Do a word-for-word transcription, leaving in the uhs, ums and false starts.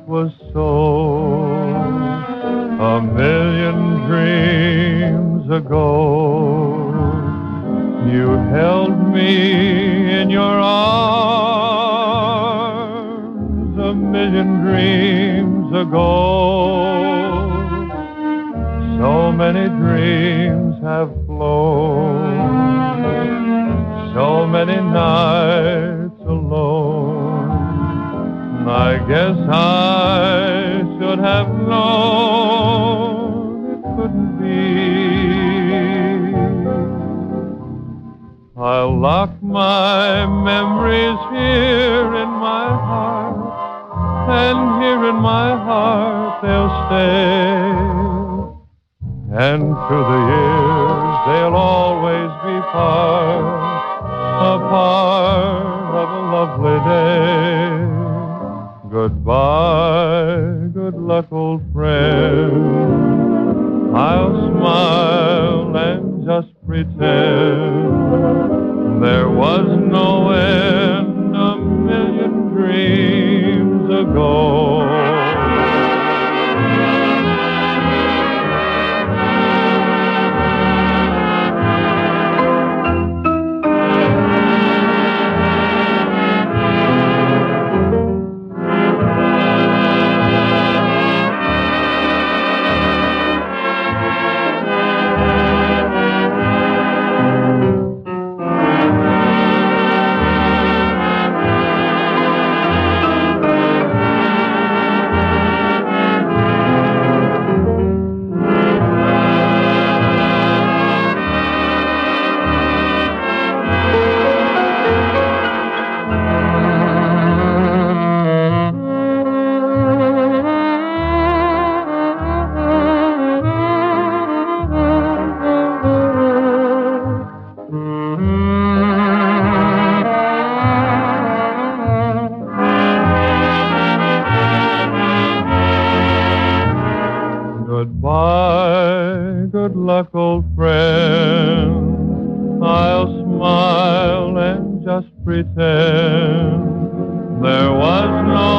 was so. A million dreams ago, you held me in your arms. A million dreams ago, so many dreams have flown, so many nights alone. I guess I should have known it couldn't be. I'll lock my memories here in my heart, and here in my heart they'll stay. And through the years they'll always be part, a part of a lovely day. Goodbye, good luck, old friend. I'll smile and just pretend there was no end a million dreams ago. Goodbye, good luck, old friend. I'll smile and just pretend there was no